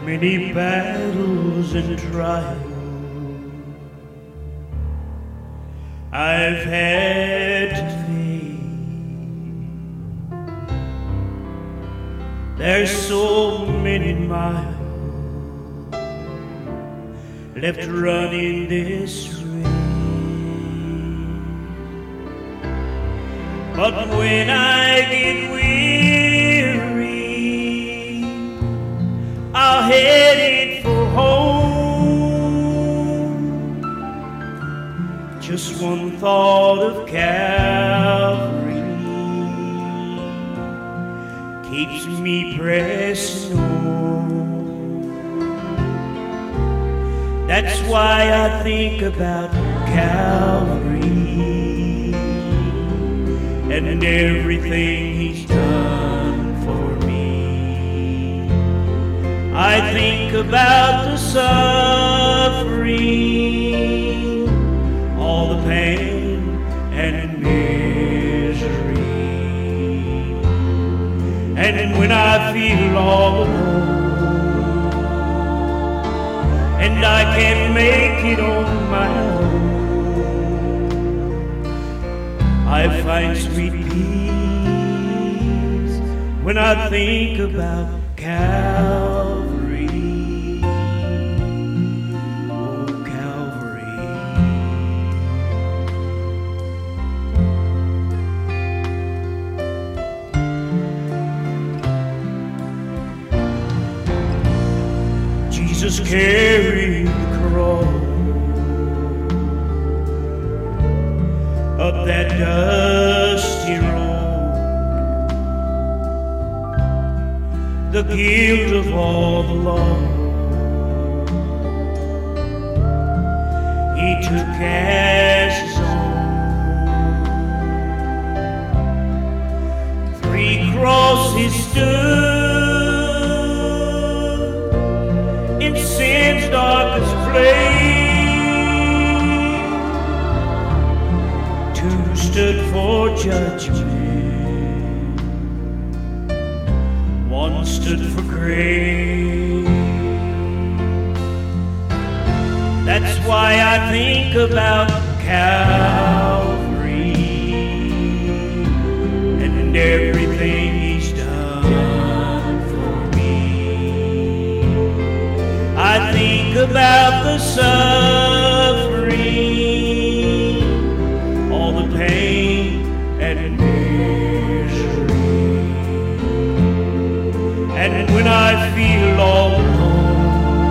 many battles and trials I've had to face. There's so many miles left running this race. But when I get weary, I'll head it for home. Just one thought of Calvary keeps me pressing on. That's why I think about Calvary and everything He's done for me. I think about the suffering, all the pain and misery. And when I feel all alone and I can't make it on my own, I find sweet peace when I think about Calvary. Oh, Calvary. Jesus carried the cross up that dusty road, the guilt of all the law He took as His own. 3 crosses stood in sin's darkest place. Stood for judgment, 1 stood for grace. That's why I think about Calvary and everything He's done for me. I think about the suffering, all the pain and misery. And when I feel all alone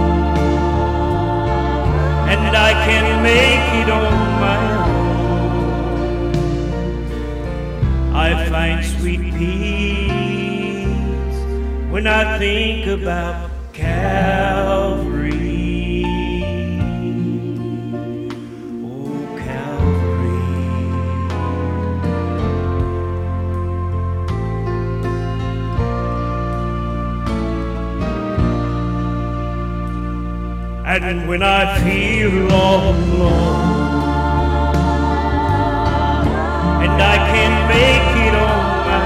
and I can't make it on my own, I find sweet peace when I think about Calvary. And when I feel all alone and I can't make it on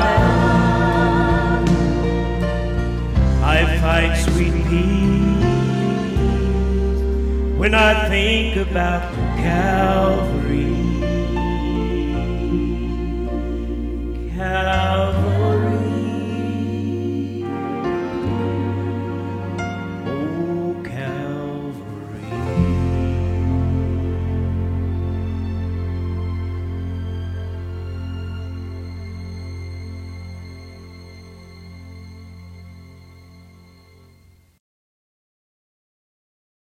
my own, I find sweet peace when I think about Calvary.